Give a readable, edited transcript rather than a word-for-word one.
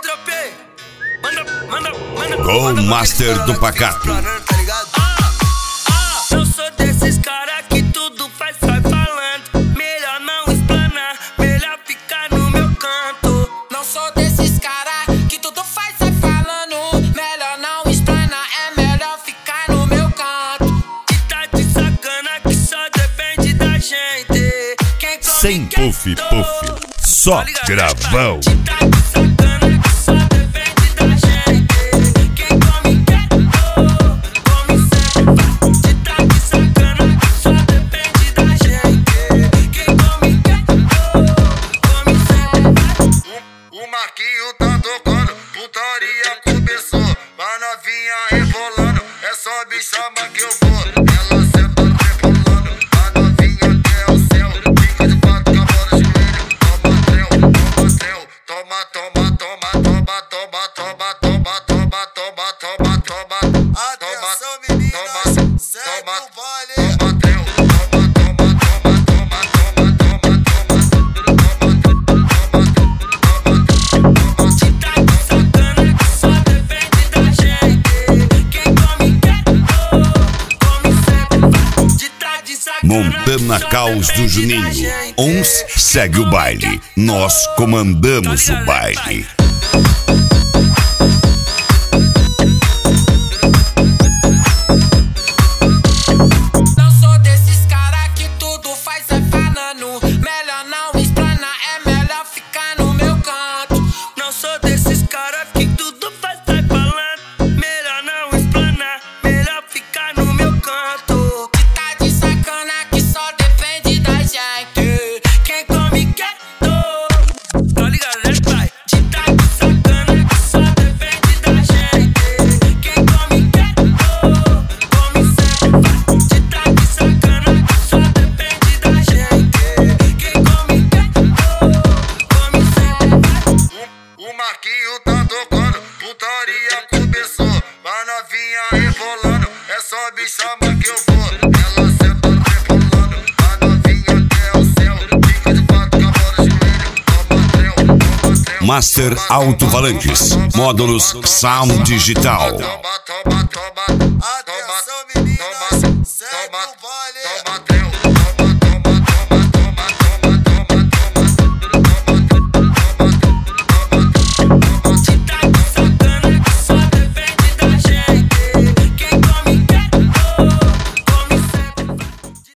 Go Master do Pacato. Eu sou desses cara que tudo faz, sai falando. Melhor não explanar, melhor ficar no meu canto. Não sou desses cara que tudo faz, sai falando. Melhor não explanar, é melhor ficar no meu canto. E tá de sacana que só depende da gente. Quem come Sem puff, puff, só gravão. Marquinho tá tocando, putaria começou. Vai novinha rebolando, é só me chamar que eu vou. Ela senta rebolando, a novinha até o céu. Fica de quatro com a bola de joelho. Toma trel, toma, toma, toma, toma, toma, toma, toma, toma, toma, toma, toma. Atenção meninas, segue o baile. Toma trel, toma, toma, toma, toma, toma, toma, Montana Caos do Juninho. Uns segue o baile, nós comandamos o baile. Não sou desses cara que tudo faz, sai falando. Melhor não explanar, é melhor ficar no meu canto. Não sou desses cara que tudo faz, sai falando. Melhor não explanar, melhor ficar no meu canto. E tá de sacana que só depende da gente. Quem come quieto, tá ligado, né, pai? De tá de sacana que só depende da gente. Quem come quieto, come sempre, vai. De tá de sacana que só depende da gente. Quem come quieto, come sempre, vai. O Marquinho tá tocando, putaria começou. Vai novinha rebolando, é só me chamar que eu vou. Ela senta rebolando, a novinha até o céu. Fica de quatro com a bola de joelho. Toma trel, Master Alto-Falantes, módulos Sound Digital. toma, toma, toma, toma, Atenção meninas, segue o